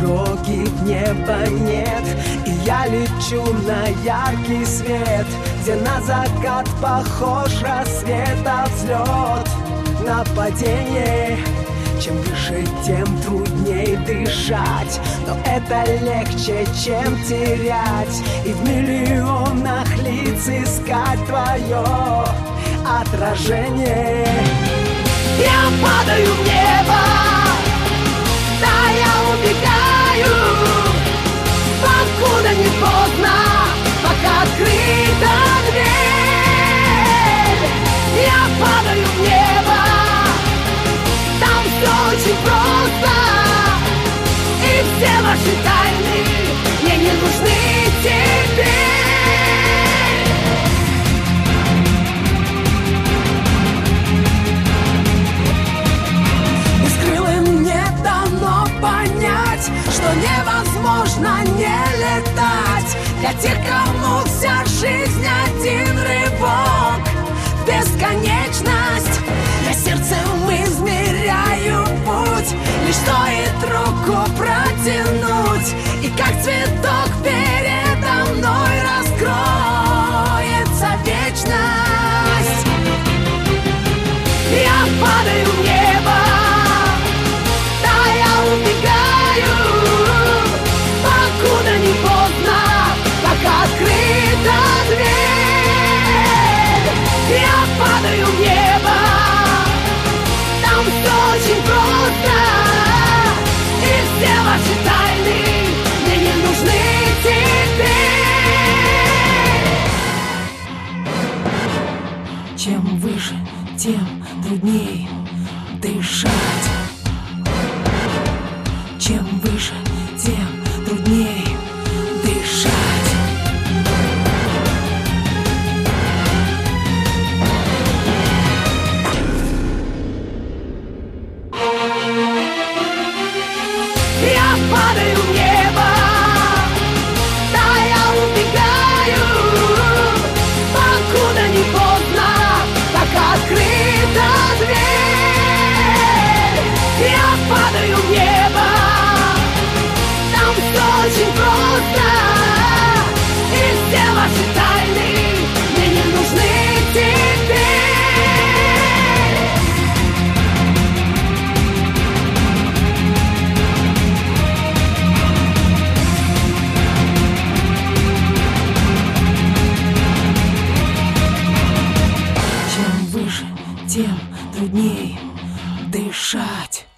дороги в небо нет, и я лечу на яркий свет, где на закат похож рассвет, а взлет на падение. Чем выше, тем трудней дышать, но это легче, чем терять и в миллионах лиц искать твое отражение. Я падаю в небо, да, я убегаю, покуда не поздно, пока открыта дверь. Я падаю в небо, там все очень просто, и все ваши тайны мне не нужны теперь. Что невозможно не летать для тех, кому вся жизнь один рывок в бесконечность. Я сердцем измеряю путь, лишь стоит руку протянуть, и как цветок передо мной раскроется вечность. Я падаю в небо, да, я убегаю, покуда не поздно, пока открыта дверь. Я падаю в небо, там все очень просто, и все ваши тайны мне не нужны теперь. Чем выше, тем трудней дышать. Чем выше, тем трудней дышать. Я падаю в небо, да, я убегаю, покуда не поздно, пока открыта дверь. Я падаю в небо, все очень просто, и все ваши тайны мне не нужны теперь. Чем выше, тем трудней дышать.